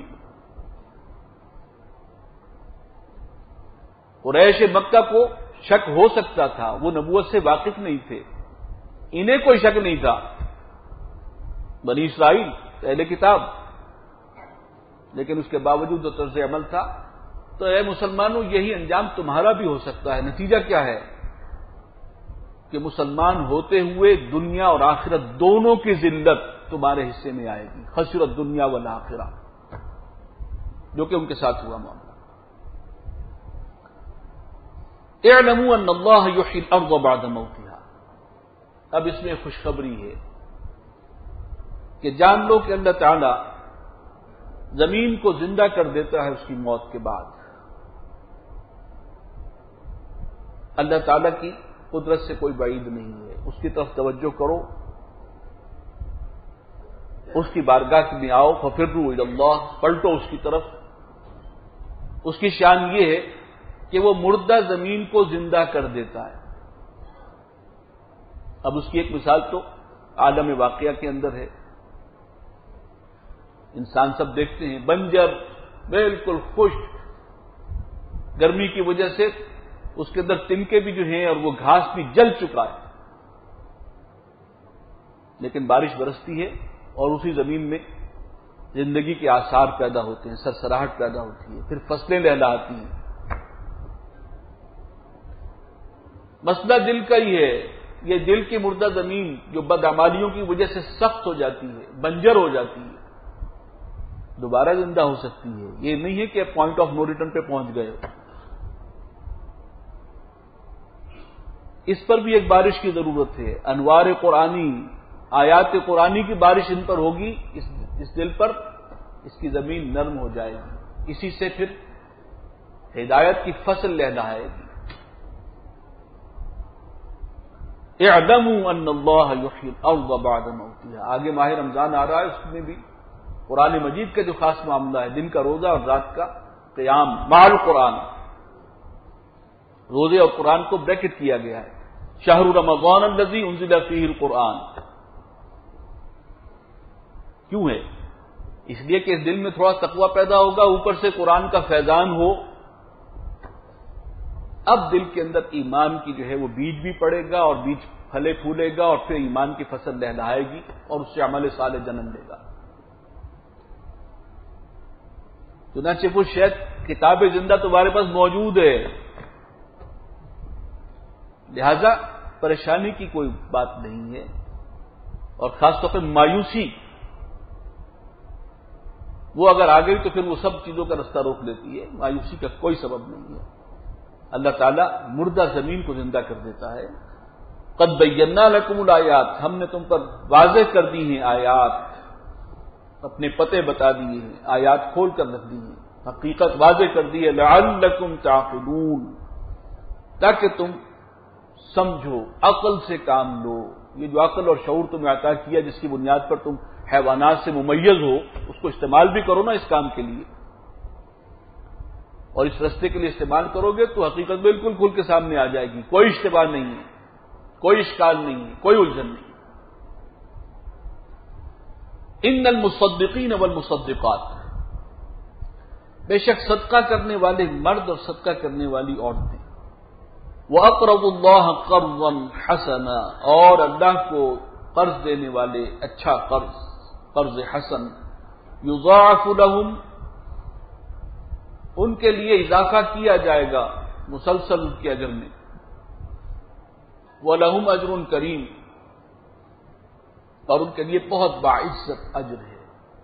قریش مکہ کو شک ہو سکتا تھا، وہ نبوت سے واقف نہیں تھے، انہیں کوئی شک نہیں تھا، بنی اسرائیل اہل کتاب، لیکن اس کے باوجود جو طرز عمل تھا۔ تو اے مسلمانوں، یہی انجام تمہارا بھی ہو سکتا ہے۔ نتیجہ کیا ہے؟ کہ کہ مسلمان ہوتے ہوئے دنیا اور آخرت دونوں کی ذلت تمہارے حصے میں آئے گی، خسرت دنیا والآخرہ، جو کہ ان کے ساتھ ہوا معاملہ۔ اعلموا ان اللہ یحیی الارض بعد موتها، اب اس میں خوشخبری ہے کہ جان لو کہ اللہ تعالی زمین کو زندہ کر دیتا ہے اس کی موت کے بعد۔ اللہ تعالی کی قدرت سے کوئی بعید نہیں ہے، اس کی طرف توجہ کرو، اس کی بارگاہ میں آؤ، ففروا الی اللہ، پلٹو اس کی طرف۔ اس کی شان یہ ہے کہ وہ مردہ زمین کو زندہ کر دیتا ہے۔ اب اس کی ایک مثال تو عالم واقعہ کے اندر ہے، انسان سب دیکھتے ہیں بنجر بالکل خشک، گرمی کی وجہ سے اس کے اندر تنکے بھی جو ہیں اور وہ گھاس بھی جل چکا ہے، لیکن بارش برستی ہے اور اسی زمین میں زندگی کے آثار پیدا ہوتے ہیں، سرسراہٹ پیدا ہوتی ہے، پھر فصلیں لہلاتی ہیں۔ مسئلہ دل کا ہی ہے، یہ دل کی مردہ زمین جو بدعمالیوں کی وجہ سے سخت ہو جاتی ہے، بنجر ہو جاتی ہے، دوبارہ زندہ ہو سکتی ہے۔ یہ نہیں ہے کہ پوائنٹ آف نو ریٹرن پہ پہنچ گئے۔ اس پر بھی ایک بارش کی ضرورت ہے، انوار قرآنی، آیات قرآنی کی بارش ان پر ہوگی، اس اس دل پر اس کی زمین نرم ہو جائے گی، اسی سے پھر ہدایت کی فصل لہلائے گی۔ اعلموا ان اللہ یحیی الارض بعد موتها، آگے ماہ رمضان آ رہا ہے، اس میں بھی قرآن مجید کا جو خاص معاملہ ہے، دن کا روزہ اور رات کا قیام مع القرآن، روزے اور قرآن کو بریکٹ کیا گیا ہے۔ شہر رمضان الذی انزل فیہ القرآن، کیوں ہے؟ اس لیے کہ اس دل میں تھوڑا تقویٰ پیدا ہوگا، اوپر سے قرآن کا فیضان ہو، اب دل کے اندر ایمان کی جو ہے وہ بیج بھی پڑے گا اور بیج پھلے پھولے گا اور پھر ایمان کی فصل لہلائے گی اور اس سے عمل صالح جنم لے گا۔ چنانچہ وہ شاید کتاب زندہ تمہارے پاس موجود ہے، لہذا پریشانی کی کوئی بات نہیں ہے، اور خاص طور پہ مایوسی وہ اگر آ گئی تو پھر وہ سب چیزوں کا رستہ روک لیتی ہے، مایوسی کا کوئی سبب نہیں ہے۔ اللہ تعالیٰ مردہ زمین کو زندہ کر دیتا ہے۔ قد بینا لکم الآیات، ہم نے تم پر واضح کر دی ہیں آیات، اپنے پتے بتا دیے ہیں، آیات کھول کر رکھ دی ہیں، حقیقت واضح کر دی ہے، لعلکم تعقلون، تاکہ تم سمجھو، عقل سے کام لو۔ یہ جو عقل اور شعور تمہیں عطا کیا، جس کی بنیاد پر تم حیوانات سے ممیز ہو، اس کو استعمال بھی کرو نا اس کام کے لیے، اور اس رستے کے لیے استعمال کرو گے تو حقیقت بالکل کھل کے سامنے آ جائے گی، کوئی اشتباہ نہیں ہے، کوئی اشکال نہیں ہے، کوئی الجھن نہیں۔ ان المصدقین والمصدقات، بے شک صدقہ کرنے والے مرد اور صدقہ کرنے والی عورتیں، وَأَقْرَضُوا اللَّهَ قَرْضًا حَسَنًا، اور اللہ کو قرض دینے والے اچھا قرض، قرض حسن، یضاعف لهم، ان کے لیے اضافہ کیا جائے گا مسلسل ان کے اجر میں، وَلَهُمْ أَجْرٌ كَرِيمٌ، اور ان کے لیے بہت باعزت اجر ہے۔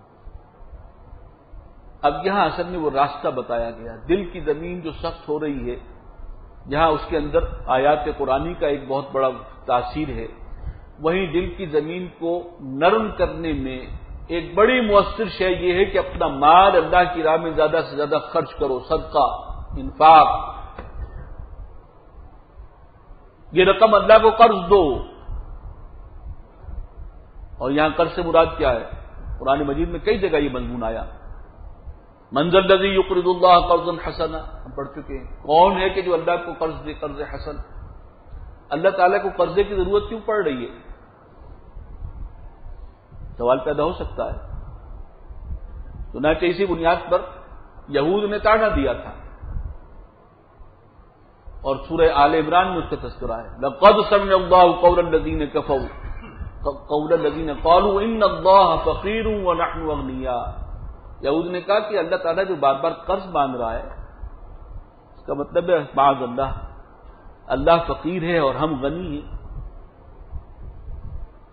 اب یہاں اصل میں وہ راستہ بتایا گیا، دل کی زمین جو سخت ہو رہی ہے، جہاں اس کے اندر آیات قرآنی کا ایک بہت بڑا تاثیر ہے، وہیں دل کی زمین کو نرم کرنے میں ایک بڑی مؤثر شے یہ ہے کہ اپنا مال اللہ کی راہ میں زیادہ سے زیادہ خرچ کرو، صدقہ، انفاق، یہ رقم اللہ کو قرض دو۔ اور یہاں قرض سے مراد کیا ہے؟ قرآن مجید میں کئی جگہ یہ مضمون آیا، من ذا الذی یقرض اللہ قرضا حسنا، ہم پڑھ چکے ہیں، کون ہے کہ جو اللہ کو قرض دے، قرض حسن۔ اللہ تعالیٰ کو قرضے کی ضرورت کیوں پڑ رہی ہے؟ سوال پیدا ہو سکتا ہے۔ چنانچہ اسی بنیاد پر یہود نے تانا دیا تھا، اور سورہ آل عمران میں اس کا تذکرہ ہے، لقد سمع اللہ قول الذین کفروا قول الذین قالوا ان اللہ فقیر ونحن اغنیاء۔ یہود نے کہا کہ اللہ تعالیٰ جو بار بار قرض مانگ رہا ہے، اس کا مطلب ہے معاذ اللہ، اللہ فقیر ہے اور ہم غنی ہیں۔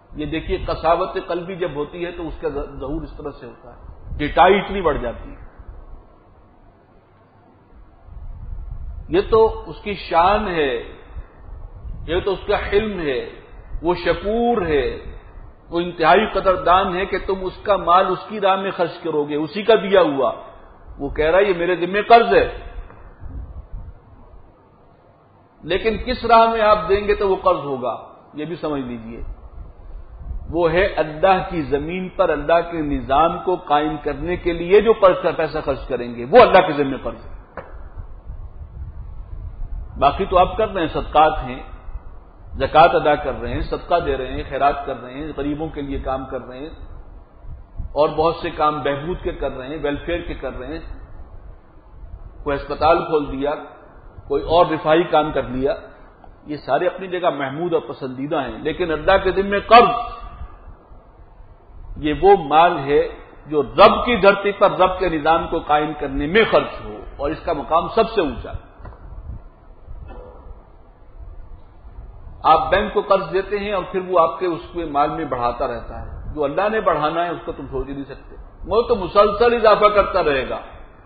یہ دیکھیے قساوت قلبی جب ہوتی ہے تو اس کا ظہور اس طرح سے ہوتا ہے، ڈٹائی اتنی بڑھ جاتی ہے. یہ تو اس کی شان ہے، یہ تو اس کا حلم ہے، وہ شکور ہے، وہ انتہائی قدردان ہے کہ تم اس کا مال اس کی راہ میں خرچ کرو گے، اسی کا دیا ہوا. وہ کہہ رہا ہے یہ میرے ذمہ قرض ہے، لیکن کس راہ میں آپ دیں گے تو وہ قرض ہوگا، یہ بھی سمجھ لیجئے. وہ ہے اللہ کی زمین پر اللہ کے نظام کو قائم کرنے کے لیے جو پیسہ خرچ کریں گے وہ اللہ کے ذمہ قرض ہے. باقی تو آپ کر رہے ہیں، صدقات ہیں، زکوٰۃ ادا کر رہے ہیں، صدقہ دے رہے ہیں، خیرات کر رہے ہیں، غریبوں کے لیے کام کر رہے ہیں، اور بہت سے کام بہبود کے کر رہے ہیں، ویلفیئر کے کر رہے ہیں. کوئی اسپتال کھول دیا، کوئی اور رفاہی کام کر لیا، یہ سارے اپنی جگہ محمود اور پسندیدہ ہیں. لیکن اللہ کے ذمہ قرض یہ وہ مال ہے جو رب کی دھرتی پر رب کے نظام کو قائم کرنے میں خرچ ہو، اور اس کا مقام سب سے اونچا. آپ بینک کو قرض دیتے ہیں اور پھر وہ آپ کے اس کے مال میں بڑھاتا رہتا ہے. جو اللہ نے بڑھانا ہے اس کو تم سوچ ہی نہیں سکتے، وہ تو مسلسل اضافہ کرتا رہے گا.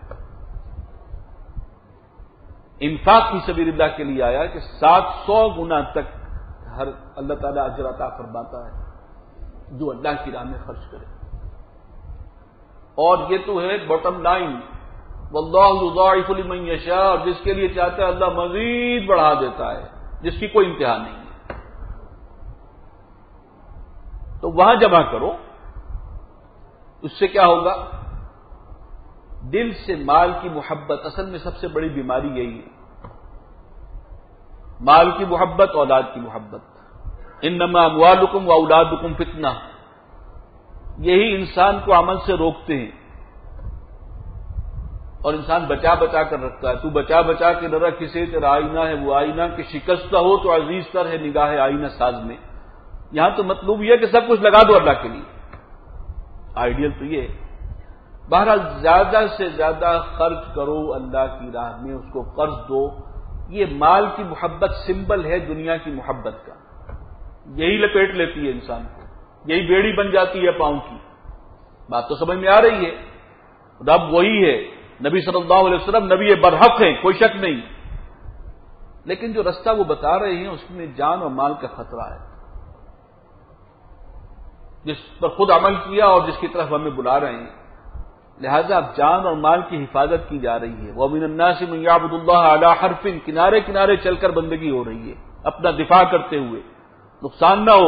انفاق فی سبیل اللہ کے لیے آیا کہ سات سو گنا تک ہر اللہ تعالیٰ اجر عطا فرماتا ہے جو اللہ کی راہ میں خرچ کرے. اور یہ تو ہے باٹم لائن، واللہ یضاعف لمن یشاء، اور جس کے لیے چاہتا ہے اللہ مزید بڑھا دیتا ہے، جس کی کوئی انتہا نہیں ہے. تو وہاں جمع کرو، اس سے کیا ہوگا؟ دل سے مال کی محبت، اصل میں سب سے بڑی بیماری یہی ہے، مال کی محبت، اولاد کی محبت. انما اموالکم واولادکم فتنہ، یہی انسان کو عمل سے روکتے ہیں، اور انسان بچا بچا کر رکھتا ہے. تو بچا بچا کے نہ رکھ، کسی تیرا آئینہ ہے وہ آئینہ کہ شکستہ ہو تو عزیز تر ہے نگاہ آئینہ ساز میں. یہاں تو مطلوب یہ ہے کہ سب کچھ لگا دو اللہ کے لیے. آئیڈیل تو یہ ہے. بہرحال زیادہ سے زیادہ خرچ کرو اللہ کی راہ میں، اس کو قرض دو. یہ مال کی محبت سمبل ہے دنیا کی محبت کا، یہی لپیٹ لیتی ہے انسان کو، یہی بیڑی بن جاتی ہے پاؤں کی. بات تو سمجھ میں آ رہی ہے. رب وہی ہے، نبی صلی اللہ علیہ وسلم نبی برحق ہیں، کوئی شک نہیں، لیکن جو رستہ وہ بتا رہے ہیں اس میں جان اور مال کا خطرہ ہے. جس پر خود عمل کیا اور جس کی طرف ہمیں بلا رہے ہیں، لہذا اب جان اور مال کی حفاظت کی جا رہی ہے. وَمِنَ النَّاسِ مَن يَعْبُدُ اللَّهَ عَلَىٰ حَرْفٍ، کنارے کنارے چل کر بندگی ہو رہی ہے اپنا دفاع کرتے ہوئے، نقصان نہ ہو.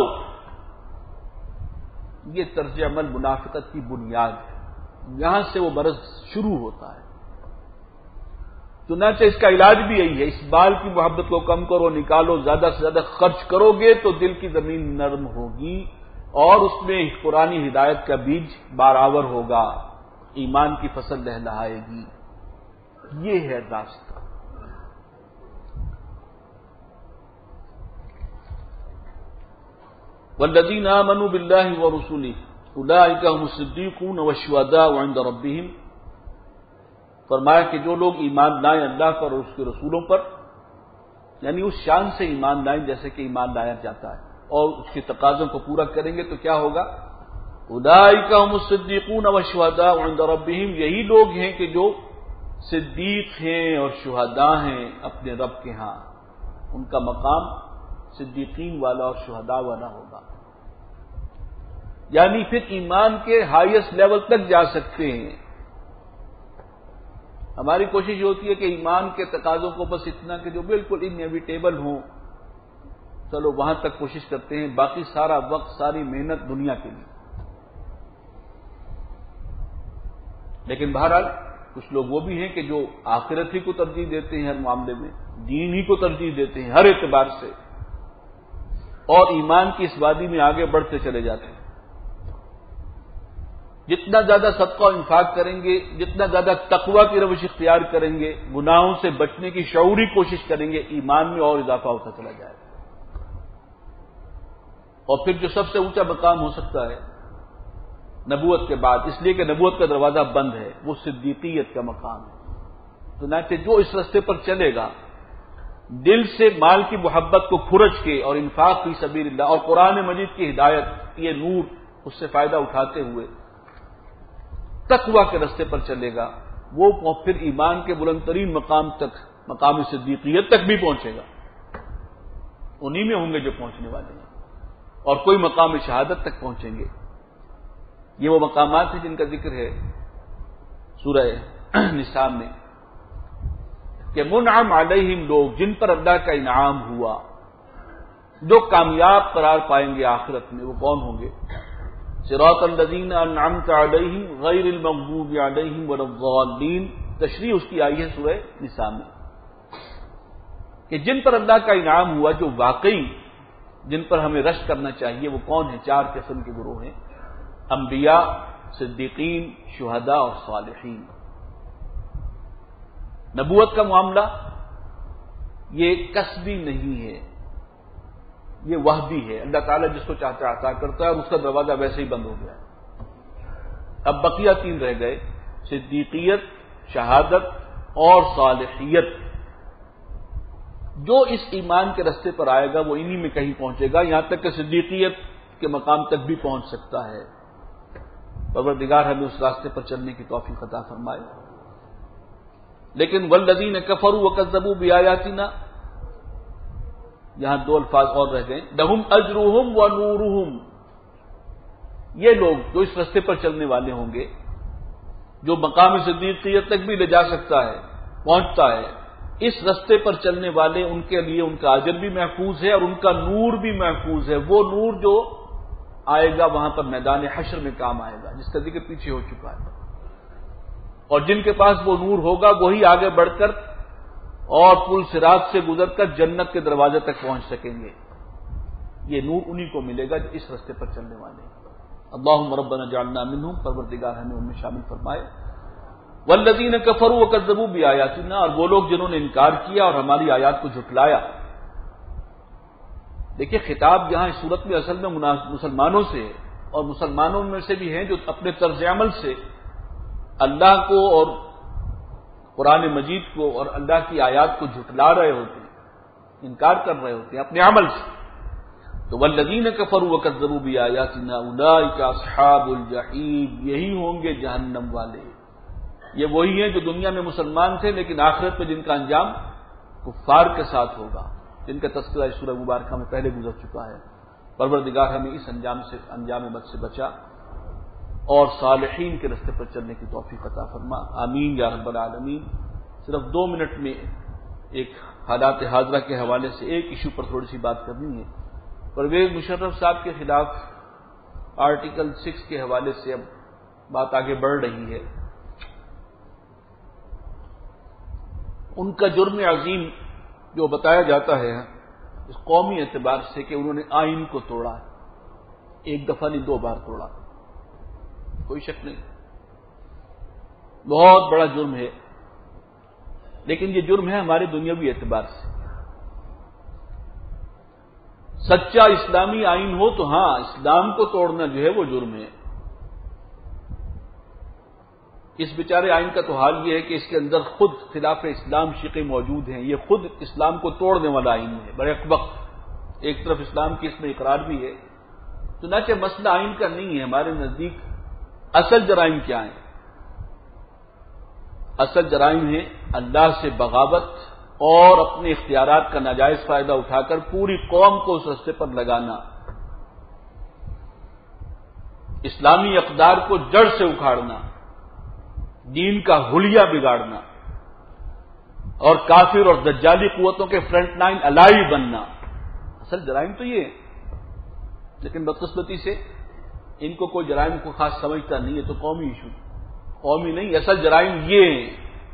یہ طرز عمل منافقت کی بنیاد ہے، یہاں سے وہ مرض شروع ہوتا ہے. چنانچہ اس کا علاج بھی یہی ہے، اس مال کی محبت کو کم کرو، نکالو، زیادہ سے زیادہ خرچ کرو گے تو دل کی زمین نرم ہوگی اور اس میں قرآنی ہدایت کا بیج بارآور ہوگا، ایمان کی فصل لہلہائے گی. یہ ہے راستہ. والذین آمنوا باللہ ورسولہ اولئک هم الصدیقون والشہداء عند ربہم، فرمایا کہ جو لوگ ایمان لائیں اللہ پر اور اس کے رسولوں پر، یعنی اس شان سے ایمان لائیں جیسے کہ ایمان لایا جاتا ہے، اور اس کے تقاضوں کو پورا کریں گے تو کیا ہوگا؟ اولئک هم الصدیقون والشہداء عند ربہم، یہی لوگ ہیں کہ جو صدیق ہیں اور شہداء ہیں اپنے رب کے ہاں. ان کا مقام صدیقین والا اور شہداء والا ہوگا، یعنی پھر ایمان کے ہائیسٹ لیول تک جا سکتے ہیں. ہماری کوشش ہوتی ہے کہ ایمان کے تقاضوں کو بس اتنا کہ جو بالکل انیویٹیبل ہوں، چلو وہاں تک کوشش کرتے ہیں، باقی سارا وقت ساری محنت دنیا کے لیے. لیکن بہرحال کچھ لوگ وہ بھی ہیں کہ جو آخرت ہی کو ترجیح دیتے ہیں ہر معاملے میں، دین ہی کو ترجیح دیتے ہیں ہر اعتبار سے، اور ایمان کی اس وادی میں آگے بڑھتے چلے جاتے ہیں. جتنا زیادہ صدقہ و انفاق کریں گے، جتنا زیادہ تقویٰ کی روش اختیار کریں گے، گناہوں سے بچنے کی شعوری کوشش کریں گے، ایمان میں اور اضافہ ہوتا چلا جائے گا. اور پھر جو سب سے اونچا مقام ہو سکتا ہے نبوت کے بعد، اس لیے کہ نبوت کا دروازہ بند ہے، وہ صدیقیت کا مقام ہے. چنانچہ جو اس رستے پر چلے گا دل سے مال کی محبت کو کھرچ کے اور انفاق فی سبیل اللہ اور قرآن مجید کی ہدایت، یہ نور، اس سے فائدہ اٹھاتے ہوئے تقویٰ کے راستے پر چلے گا، وہ پھر ایمان کے بلند ترین مقام تک، مقام صدیقیت تک بھی پہنچے گا، انہی میں ہوں گے جو پہنچنے والے ہیں، اور کوئی مقام شہادت تک پہنچیں گے۔ یہ وہ مقامات ہیں جن کا ذکر ہے سورہ نساء میں، کہ منعم علیہم، لوگ جن پر اللہ کا انعام ہوا، جو کامیاب قرار پائیں گے آخرت میں، وہ کون ہوں گے؟ صراط الذین انعمت علیہم غیر المغضوب علیہم ولا الضالین، تشریح اس کی آئی ہے سورہ نساء میں، کہ جن پر اللہ کا انعام ہوا، جو واقعی جن پر ہمیں رشک کرنا چاہیے، وہ کون ہیں؟ چار قسم کے گروہ ہیں: انبیاء، صدیقین، شہداء اور صالحین۔ نبوت کا معاملہ یہ کسبی نہیں ہے، یہ وحبی ہے، اللہ تعالیٰ جس کو چاہتا ہے عطا کرتا ہے، اور اس کا دروازہ ویسے ہی بند ہو گیا ہے۔ اب بقیہ تین رہ گئے: صدیقیت، شہادت اور صالحیت۔ جو اس ایمان کے راستے پر آئے گا وہ انہی میں کہیں پہنچے گا، یہاں تک کہ صدیقیت کے مقام تک بھی پہنچ سکتا ہے۔ پروردگار ہمیں اس راستے پر چلنے کی توفیق عطا فرمائے۔ لیکن والذین کفروا وکذبوا بآیاتنا، یہاں دو الفاظ اور رہ گئے، لہم اجرہم ونورہم، یہ لوگ جو اس راستے پر چلنے والے ہوں گے، جو مقام صدیقیت تک بھی لے جا سکتا ہے، پہنچتا ہے، اس راستے پر چلنے والے، ان کے لیے ان کا اجر بھی محفوظ ہے اور ان کا نور بھی محفوظ ہے۔ وہ نور جو آئے گا وہاں پر میدان حشر میں کام آئے گا، جس کا ذکر پیچھے ہو چکا ہے، اور جن کے پاس وہ نور ہوگا وہی آگے بڑھ کر اور پل صراط سے گزر کر جنت کے دروازے تک پہنچ سکیں گے۔ یہ نور انہی کو ملے گا جو اس راستے پر چلنے والے ہیں۔ اللہم ربنا اجعلنا منہم، پروردگار ہمیں ان میں شامل فرمائے۔ والذین کفروا وکذبوا بآیاتنا، اور وہ لوگ جنہوں نے انکار کیا اور ہماری آیات کو جھٹلایا۔ دیکھیے خطاب یہاں اس صورت میں اصل میں مسلمانوں سے ہے، اور مسلمانوں میں سے بھی ہیں جو اپنے طرز عمل سے اللہ کو اور قرآن مجید کو اور اللہ کی آیات کو جھٹلا رہے ہوتے ہیں، انکار کر رہے ہوتے ہیں اپنے عمل سے۔ تو والذین کفروا وکذبوا بآیاتنا اولئک اصحاب الجحیم، یہی ہوں گے جہنم والے۔ یہ وہی ہیں جو دنیا میں مسلمان تھے لیکن آخرت میں جن کا انجام کفار کے ساتھ ہوگا، جن کا تذکرہ اس سورہ مبارکہ میں پہلے گزر چکا ہے۔ پروردگار ہمیں اس انجام سے، انجام بد سے بچا اور صالحین کے راستے پر چلنے کی توفیق عطا فرما، آمین یا رب العالمین۔ صرف دو منٹ میں ایک حالات حاضرہ کے حوالے سے ایک ایشو پر تھوڑی سی بات کرنی ہے۔ پرویز مشرف صاحب کے خلاف آرٹیکل سکس کے حوالے سے اب بات آگے بڑھ رہی ہے۔ ان کا جرم عظیم جو بتایا جاتا ہے اس قومی اعتبار سے کہ انہوں نے آئین کو توڑا، ایک دفعہ نہیں دو بار توڑا، کوئی شک نہیں، بہت بڑا جرم ہے، لیکن یہ جرم ہے ہمارے دنیاوی اعتبار سے۔ سچا اسلامی آئین ہو تو ہاں، اسلام کو توڑنا جو ہے وہ جرم ہے۔ اس بیچارے آئین کا تو حال یہ ہے کہ اس کے اندر خود خلاف اسلام شقیں موجود ہیں، یہ خود اسلام کو توڑنے والا آئین ہے برحق وقت۔ ایک طرف اسلام کی اس میں اقرار بھی ہے، چنانچہ مسئلہ آئین کا نہیں ہے ہمارے نزدیک۔ اصل جرائم کیا ہیں؟ اصل جرائم ہے اللہ سے بغاوت اور اپنے اختیارات کا ناجائز فائدہ اٹھا کر پوری قوم کو اس راستے پر لگانا، اسلامی اقدار کو جڑ سے اکھاڑنا، دین کا حلیہ بگاڑنا اور کافر اور دجالی قوتوں کے فرنٹ لائن الائی بننا، اصل جرائم تو یہ ہے۔ لیکن بدقسمتی سے ان کو کوئی جرائم کو خاص سمجھتا نہیں ہے، تو قومی ایشو، قومی نہیں، اصل جرائم یہ ہیں۔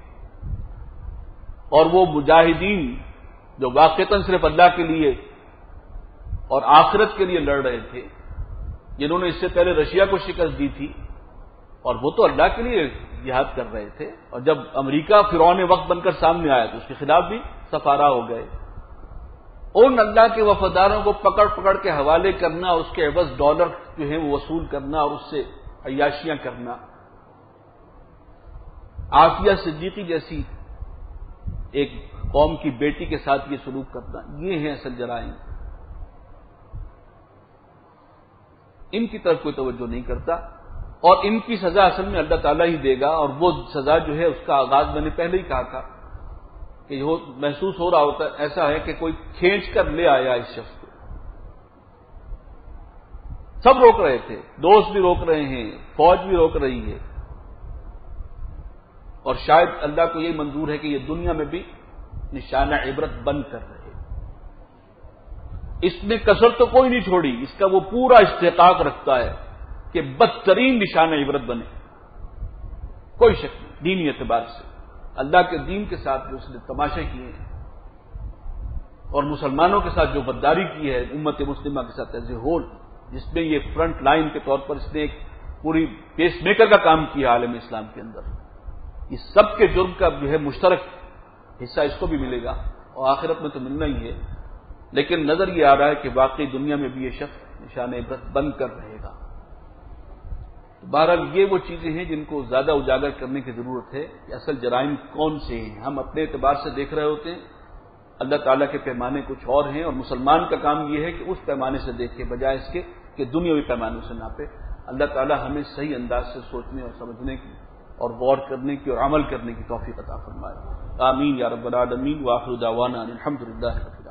اور وہ مجاہدین جو واقعتاً صرف اللہ کے لیے اور آخرت کے لیے لڑ رہے تھے، جنہوں نے اس سے پہلے رشیا کو شکست دی تھی، اور وہ تو اللہ کے لیے جہاد کر رہے تھے، اور جب امریکہ فرعون وقت بن کر سامنے آیا تو اس کے خلاف بھی سفارا ہو گئے۔ ان اللہ کے وفاداروں کو پکڑ پکڑ کے حوالے کرنا، اس کے عوض ڈالر جو ہیں وہ وصول کرنا اور اس سے عیاشیاں کرنا۔ عافیہ صدیقی جیسی ایک قوم کی بیٹی کے ساتھ یہ سلوک کرنا، یہ ہیں اصل جرائم. ان کی طرف کوئی توجہ نہیں کرتا، اور ان کی سزا اصل میں اللہ تعالیٰ ہی دے گا. اور وہ سزا جو ہے اس کا آغاز میں نے پہلے ہی کہا تھا کہ یہ محسوس ہو رہا ہوتا ہے ایسا ہے کہ کوئی کھینچ کر لے آیا اس شخص کو. سب روک رہے تھے، دوست بھی روک رہے ہیں، فوج بھی روک رہی ہے، اور شاید اللہ کو یہ منظور ہے کہ یہ دنیا میں بھی نشانہ عبرت بن کر رہے. اس نے کسر تو کوئی نہیں چھوڑی، اس کا وہ پورا استحقاق رکھتا ہے کہ بدترین نشانہ عبرت بنے. کوئی شک نہیں دینی اعتبار سے اللہ کے دین کے ساتھ جو اس نے تماشے کیے ہیں اور مسلمانوں کے ساتھ جو غداری کی ہے امت مسلمہ کے ساتھ ایز اے ہول، جس میں یہ فرنٹ لائن کے طور پر اس نے ایک پوری پیس میکر کا کام کیا عالم اسلام کے اندر، یہ سب کے جرم کا جو ہے مشترک حصہ اس کو بھی ملے گا اور آخرت میں تو ملنا ہی ہے. لیکن نظر یہ آ رہا ہے کہ واقعی دنیا میں بھی یہ شخص نشان عبرت بن کر رہے گا. بہرحال یہ وہ چیزیں ہیں جن کو زیادہ اجاگر کرنے کی ضرورت ہے کہ اصل جرائم کون سے ہیں. ہم اپنے اعتبار سے دیکھ رہے ہوتے ہیں، اللہ تعالیٰ کے پیمانے کچھ اور ہیں، اور مسلمان کا کام یہ ہے کہ اس پیمانے سے دیکھے بجائے اس کے کہ دنیاوی پیمانے سے ناپے. اللہ تعالیٰ ہمیں صحیح انداز سے سوچنے اور سمجھنے کی اور غور کرنے کی اور عمل کرنے کی توفیق عطا فرمائے. آمین یا رب العالمین. وآخر دعوانا الحمد للہ.